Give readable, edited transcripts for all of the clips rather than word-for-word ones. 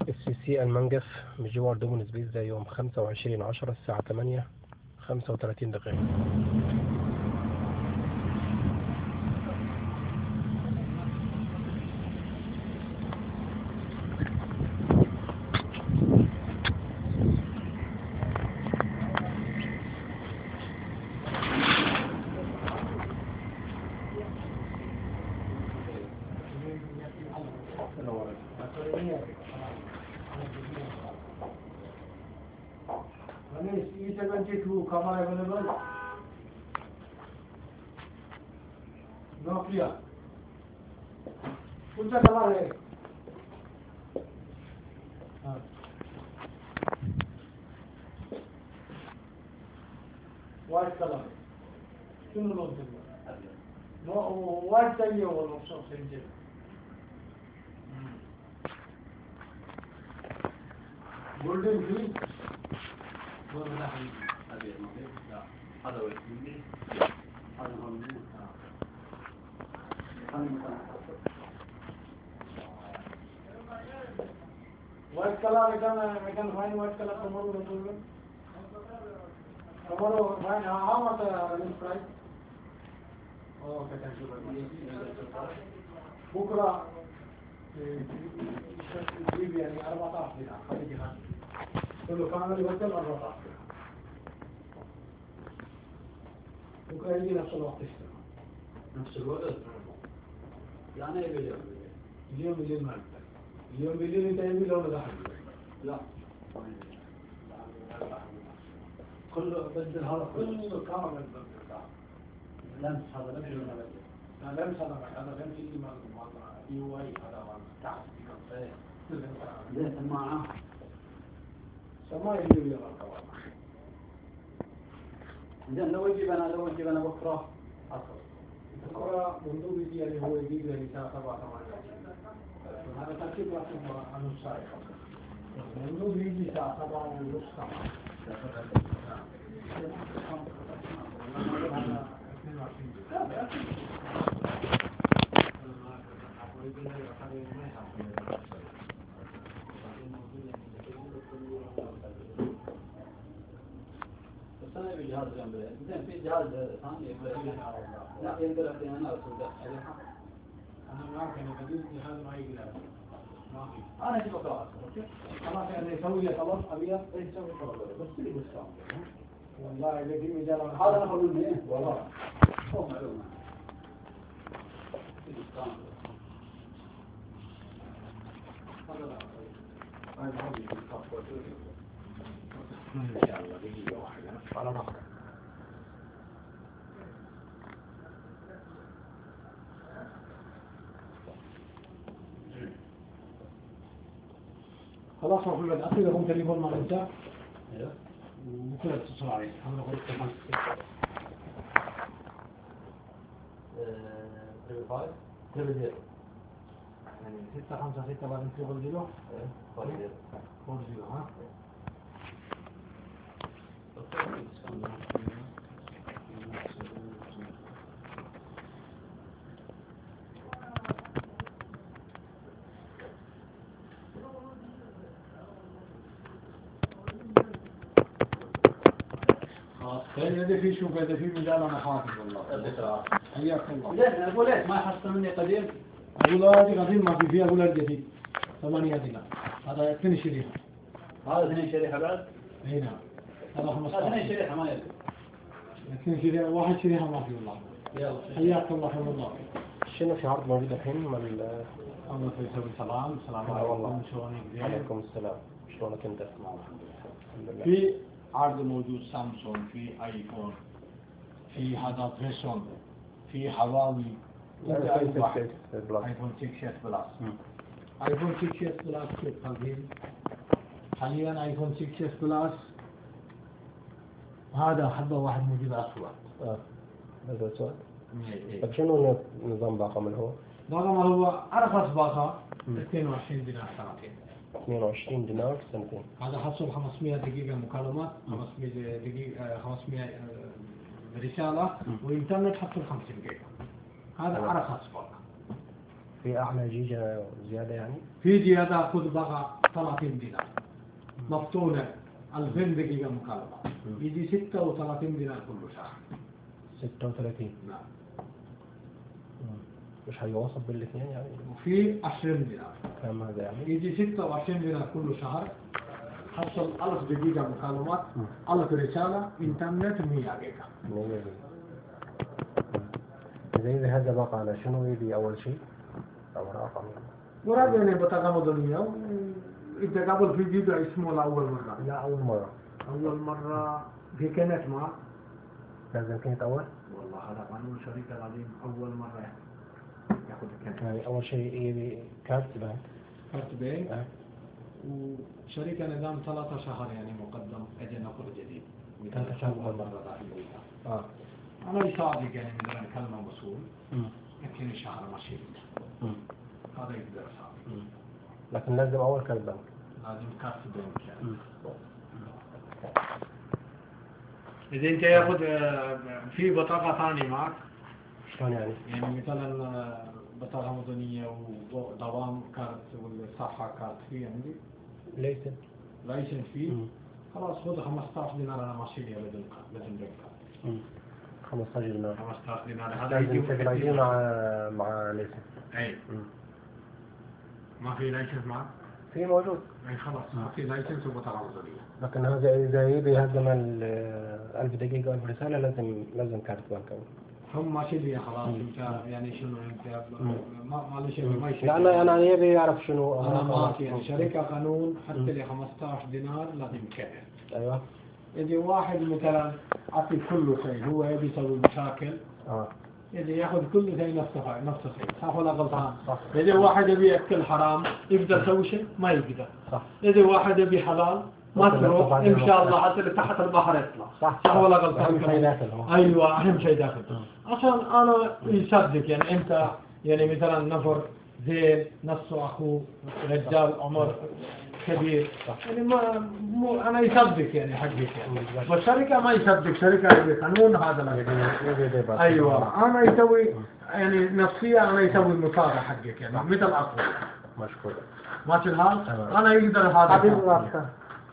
السي المنجف بجوار دومونز بيتزا يوم 25/10 الساعة 8:35. وايت كلر شنو لون تبغى؟ وايت تانية ولا مصوص سنجل؟ جولدن فيه؟ جولدن فيه أبيض ما فيه؟ لا هذا هو الفيلم هذا هو الفيلم وايت كلر كان فاين وايت كلر كمرو بتقول كمرو فاين how much is price؟ اوكي ثانك يو بكره تجيب يعني 14 دينار خليجي خليجي كله كامل وصل 14 بكره يجي نفس الوقت يشتغل نفس الوقت يعني اليوم بالليل ما أقدر اليوم بالليل أنت يمي لو مزاح لا كله بدل هذا كله كامل لمس هذا لمس ولا بدل لمس هذا لمس اللي ما يو اي هذا تحت ليه سماعة سماعة اللي يغير الكوارع زين لو يجيب أنا بكرة أصل بكرة مندوب يجي يعني هو يجيب لي الساعة 7-8 هذا ترتيب راتب عن نص ساعة مندوب يجي الساعة 7:30 بس أنا أبي جهاز جنبه زين في جهاز ثاني لا يقدر أعطيني أنا أرسل أنا ما أعرف أنا بديل جهاز ما يقدر ما في أنا أجيب أقرأ خلاص يعني يسوي لي طلب أبيض يسوي طلب بس اللي بس والله إذا في مجال هذا أنا أقول منه والله هو معلومة إن شاء الله دقيقة واحدة على مصر خلاص محمد أخي لكم تليفون مع الإنسان وكل اتصل عليه أنا أقول لك 5 يعني 656 بعد نتقبل دلو 40 ها هذا في شوف هذا في مجال أنا خاطر والله حياك الله ليش أنا أقول ليش ما حصل مني قديم أقول هذه قديم ما في فيها أقول الجديد 8 دينار هذا 2 شريحة هذا 2 شريحة بعد اي نعم هذا 15 2 شريحة ما يدري 2 شريحة 1 شريحة ما في والله يلا حياك الله حياك الله شنو في عرض موجود الحين من الله يسوي سلام عليكم شلونك؟ عليكم السلام شلونك انت؟ الحمد لله. في عرض موجود سامسونج في ايفون في هذا بريسون في هواوي ايفون 6s بلس ايفون 6s بلس كيف حاليا ايفون 6s بلس هذا حبة واحد موجود اسود هذا اسود؟ طيب شنو نظام باقة من هو؟ باقة هو ارخص باقة 22 دينار سنتين 22 دينار سنتين هذا حصل 500 دقيقة مكالمات 500 دقيقة 500 رسالة وإنترنت حصل 50 دقيقة هذا أرخص باقة في أعلى جيجا زيادة يعني؟ في زيادة خذ بقى 30 دينار مفتونة 2000 دقيقة مكالمة يجي 36 دينار كل شهر. 36. نعم. مش هيوصل بالاثنين يعني؟ وفي 20 دينار. كم هذا يعني؟ يجي 26 دينار كل شهر. حصل 1000 دقيقة مكالمات 1000 رسالة إنترنت 100 دقيقة. 100 دقيقة. إذا هذا بقى على شنو يبي أول شيء؟ أو رقم؟ مراد يعني بطاقة مدنية إذا قبل في فيديو اسمه لأول مرة. لا أول مرة. أول مرة في كانت ما لازم كانت أول؟ والله هذا قانون شركة العظيم أول مرة ياخذ كانت. يعني أول شيء يبي كارت بنك. كارت بنك. وشركة نظام 3 شهر يعني مقدم أجل نقل جديد. 3 شهر مقدم. أنا يساعدك يعني مثلا كلمة وصول. يمكن شهر ماشي. هذا يقدر يساعد. لكن لازم أول كارت بنك. لازم كارت بنك يعني. إذا أنت ياخذ في بطاقة ثانية معك. شلون يعني؟ يعني مثلا بطاقة مدنية ودوام كارت والصحة كارت فيه عندي. لايسن فيه. خلاص خذ 15 دينار أنا ماشي لي بدل بنك. 15 دينار. 15 دينار هذا لازم تقرأيه مع ليسن. أي. ما في لايسنس معك؟ في موجود. أي خلاص ما في لايسنس وبطاقة مدنية. لكن هذا إذا يبي هذا من 1000 دقيقة 1000 رسالة لازم كارت بنك. هم ماشي لي خلاص أنت يعني شنو أنت ما لي شيء ما يصير. لا أنا يبي يعرف شنو. أنا ما يعني شركة قانون حتى لي 15 دينار لازم كذا. أيوة. يجي واحد مثلا عطي كل شيء هو يبي يسوي مشاكل. يجي ياخذ كل شيء نفسه شيء صح ولا غلطان؟ صح. يجي واحد يبي ياكل حرام يقدر يسوي شيء ما يقدر. صح. يجي واحد يبي حلال ما تروح ان شاء الله حتى تحت البحر يطلع. صح ولا غلطان؟ أهم شيء داخل. ايوه اهم شيء داخل. عشان انا يصدق يعني انت يعني مثلا نفر زين نفسه اخوه رجال عمر كبير يعني ما مو أنا يصدق يعني حقك يعني والشركة ما يصدق شركة قانون هذا لا. أيوة أنا يسوي يعني نفسية أنا يسوي المساعدة حقك يعني مثل أخوي. مشكور. ماشي الحال أنا يقدر هذا. حبيب واسطة.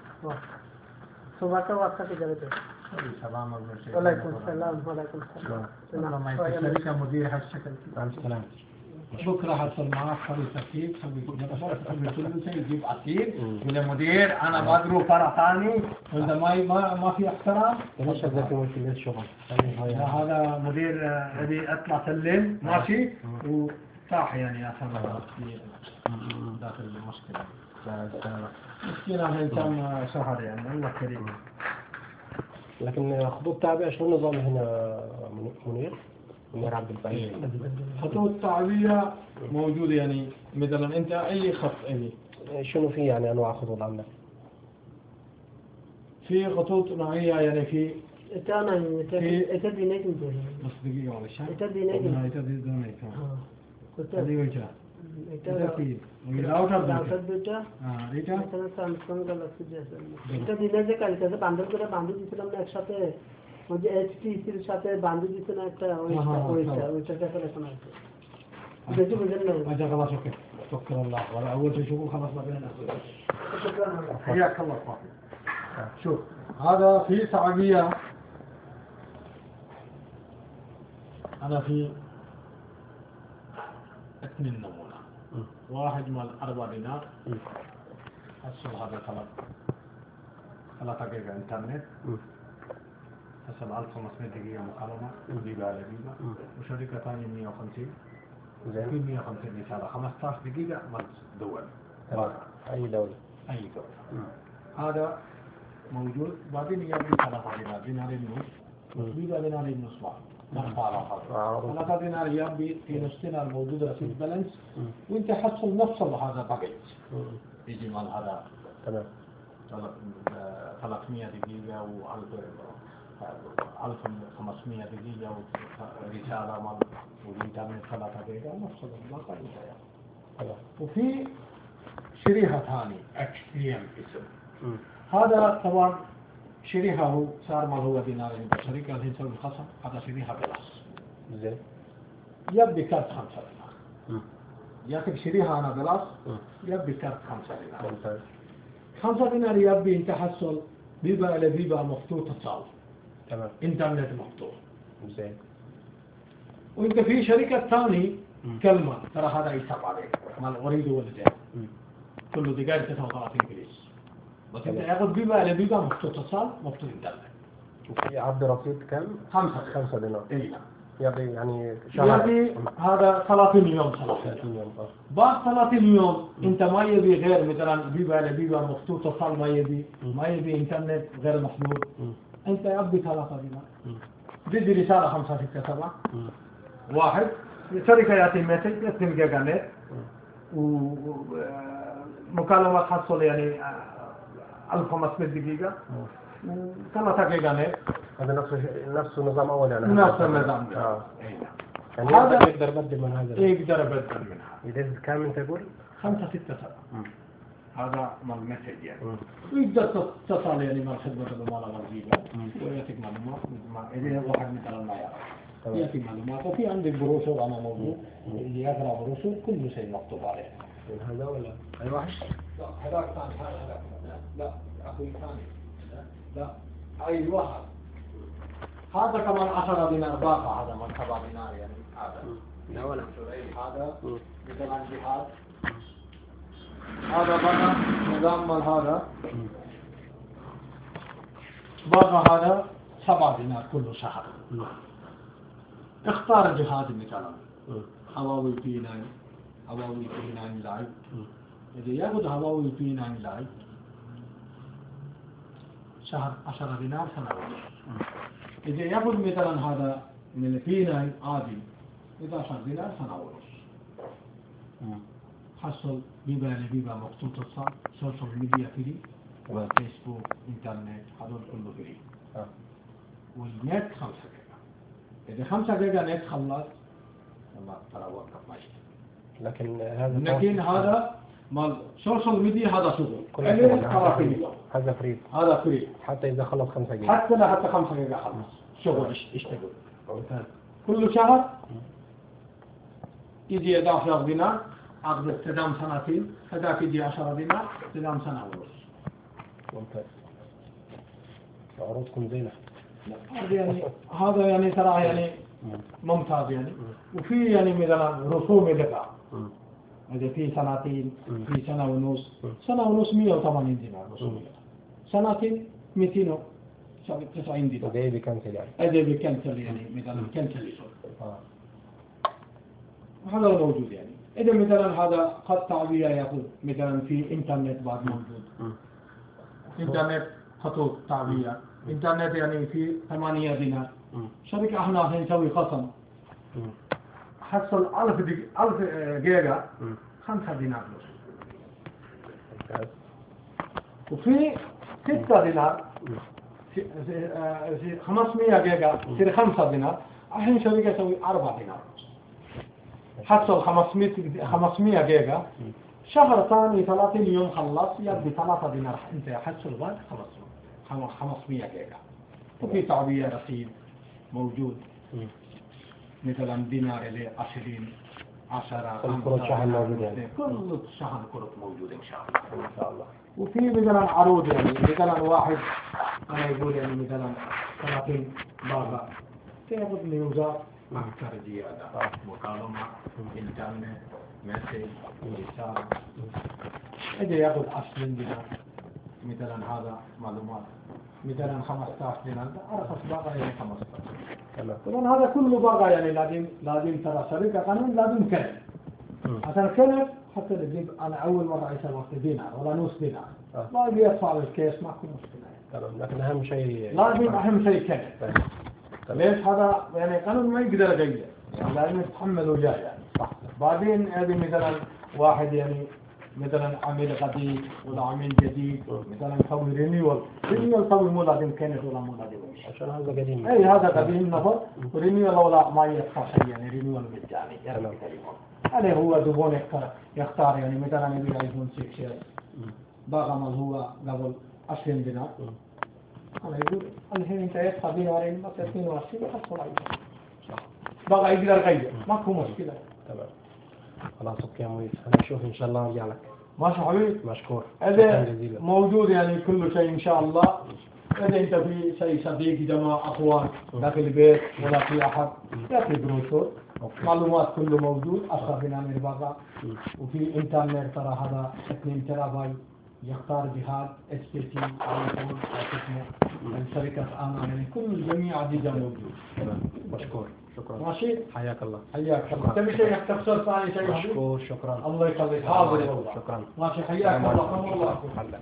صباح واسطة في جلده. السلام عليكم. وعليكم السلام وعليكم السلام. أنا ما يصير شركة مدير هالشكل. سلام. بكرة حصل معك خلي تكييف خلي كل شيء يجيب عصير من المدير أنا بقرو فرع ثاني وإذا ما في احترام. ليش هذا في مشكلة الشغل؟ هذا مدير أبي أطلع سلم ماشي وصاح يعني عشان داخل المشكلة. مسكينة إنسان شهر يعني الله كريم. لكن خطوط تعبئة شو النظام هنا منير عبد البعيد؟ خطوط تعبئة موجودة يعني مثلا أنت أي خط أي شنو في يعني أنواع خطوط عندك؟ في خطوط نوعية يعني في دينيت بس دقيقة ولا شيء دينيت هذه وجهة সাথে বান্ধু দিতে না একটা ওইটা এখন আছে দেখি বুঝেন না আচ্ছা خلاص اوكي توكل الله ولا اول شيء شوفوا خلاص ما بيننا حياك الله شوف هذا في صعبية أنا في 2 نمونة واحد مال 4 دينار حصل هذا 3 دقيقة انترنت حصل 1500 دقيقة مكالمة ودقيقة على دقيقة وشركة ثانية 150 في 150 رسالة 15 دقيقة مال دول. أي دولة؟ أي دولة. هذا موجود بعدين يبي 3 دينار دينارين ونص ويبقى دينارين ونص واحد نرفع على هذا 3 دينار يبي في نص دينار موجودة في البالانس وانت حصل نفس هذا باكيت يجي مال هذا تمام 300 دقيقة و1500 دقيقة ورسالة مال والإنترنت 3 دقيقة نفس الباقي. وفي شريحة ثانية XTM اسم هذا طبعا شريحة هو صار ما هو دينارين شركة الحين تسوي الخصم هذا شريحة بلاس زين يبدي كارت 5 دينار ياك تشتريها أنا بلاش يبي كارت 5 دينار. ممتاز. 5 دينار يبي أنت حصل بيبقى على بيبقى مفتوح اتصال. تمام. إنترنت مفتوح. زين. وأنت في شركة ثاني كلمة ترى هذا يسحب عليك ما أريد ولا جاي. كله دقائق 39 إنجليز. بس أنت ياخذ بيبقى على بيبقى مفتوح اتصال مفتوح إنترنت. وفي عرض رصيد كم؟ 5 دينار. إيه. يبي يعني شهر. يبي هذا 30 يوم 30 يوم. بعد 30 يوم انت ما يبي غير مثلا بيبقى مفتوح اتصال ما يبي انترنت غير محدود. انت يبي 3 دينار. بدي رسالة 5 6 7 واحد شركة يأتي مسج 2 جيجا نت ومكالمات حصل يعني 1500 دقيقة و3 جيجا نت. هذا نفس نظام أول يعني. نفس النظام. يعني هذا يقدر يبدل من هذا. يقدر يبدل منها. إذا كم أنت تقول؟ 5 6 7. هذا مال مسج يعني. ويقدر تتصل يعني مع خدمة العملاء الغربية ويعطيك معلومات إذا واحد مثلا ما يعرف يعطيك معلومات. وفي عندك بروشور أنا موجود اللي يقرأ بروشور كل شيء مكتوب عليه. هذا ولا أي واحد؟ لا هذاك ثاني هذا لا أخوي ثاني لا أي واحد. هذا كمان 10 دينار باقة هذا من 7 دينار يعني هذا. لا ولا. هذا مثلا جهاز هذا بقى نظام مال هذا بقى هذا 7 دينار كل شهر. اختار جهاز مثلا هواوي بي 9 هواوي بي 9 لايف. إذا يأخذ هواوي بي 9 لايف شهر 10 دينار سنة ونص. إذا يأخذ مثلا هذا من بي 9 عادي 11 دينار سنة ونص. حصل بيبقى مخطوط اتصال سوشيال ميديا فري فيسبوك انترنت هذول كله فري. والنت 5 جيجا. إذا 5 جيجا نت خلص ما ترى وقف ماشي. لكن هذا مال سوشيال ميديا هذا شغل. هذا فري. هذا فري. حتى إذا خلص 5 جيجا. حتى 5 جيجا خلص شغل اشتغل. كل شهر يجي 11 دينار عقد استدام سنتين هذاك يجي 10 دينار استدام سنة ونص. ممتاز. عروضكم زينة. يعني هذا يعني ترى يعني ممتاز يعني. وفي يعني مثلا رسوم دفع. إذا في سنتين في سنة ونص 180 دينار رسوم. سنتين 290 دينار. هذا بكنسل يعني. هذا بكنسل يعني مثلا كنسل يسوي. هذا موجود يعني. إذا مثلا هذا قد تعبية يأخذ مثلا في إنترنت بعد موجود. إنترنت خطوط تعبية. إنترنت يعني في 8 دينار. شركة احنا نسوي خصم. حصل 1000 جيجا 5 دينار وفي 6 دينار 500 جيجا تصير 5 دينار. الحين شركة تسوي 4 دينار. حصل 500 جيجا شهر ثاني 30 يوم خلص يبدي 3 دينار. انت حصل بعد 500 جيجا. وفي تعبية رصيد موجود مثلا دينار إلى 20 10 كل شهر موجود يعني. كل شهر كرة موجود إن شاء الله. وفي مثلا عروض يعني مثلا واحد أنا يقول يعني مثلا 30 باقة تأخذ نيوزات أكثر زيادة مكالمة إنترنت مسج رسالة. إذا يأخذ 20 دينار مثلا هذا معلومات مثلا 15 دينار أرخص باقة يعني 15. طبعا هذا كله باقة يعني لازم ترى شركة قانون لازم كلب. عشان كلب حتى تجيب أنا أول مرة يصير وقت دينار ولا نص دينار ما يبي يدفع الكيس ما كل مشكلة. لكن أهم شيء لازم أهم شيء كلب. ليش هذا يعني قانون ما يقدر يغير يعني لازم يتحمل وياه يعني. بعدين هذه مثلا واحد يعني مثلا عميل قديم ولا عميل جديد مثلا يسوي رينيول يسوي مو لازم كانت ولا مو لازم عشان هذا قديم. اي هذا قديم نفر رينيول ولا ما يدفع شيء يعني رينيول مجاني يعني تليفون. هذا هو زبون يختار يعني مثلا يبي ايفون 6 باقي ما هو قبل 20 دينار. أنا يقول الحين أنت يدفع دينارين بس 22 يحصل عليه. بقى يقدر يغير ماكو مشكلة. تمام. خلاص اوكي يا مهيب، هنشوف ان شاء الله ارجع لك. ماشي حبيبي. مشكور. هذا شكراً جزيلاً. موجود يعني كل شيء ان شاء الله. إذا أنت في شيء صديق جماعة أخوان داخل البيت ولا في أحد يأتي بروشور معلومات كله موجود. أخذ من أمير بقى وفي إنترنت ترى هذا 2 تيرا بايت يختار جهاز HTC ايفون اسمه الشركة يعني كل جميع ديجا موجود. مشكور. شكرا. ماشي. حياك الله. حياك الله. تبي شيء تفسر ثاني شيء؟ مشكور. شكرا. الله يخليك. حاضر والله. شكرا. ماشي. حياك الله. الله.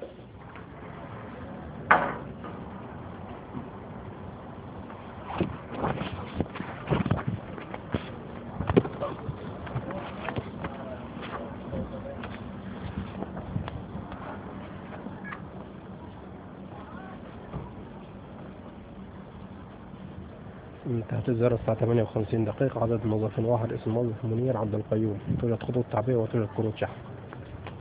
انتهت الزيارة الساعة 58 دقيقة. عدد موظف واحد اسم موظف منير عبد القيوم. توجد خطوط تعبئة وتوجد كروت شحن.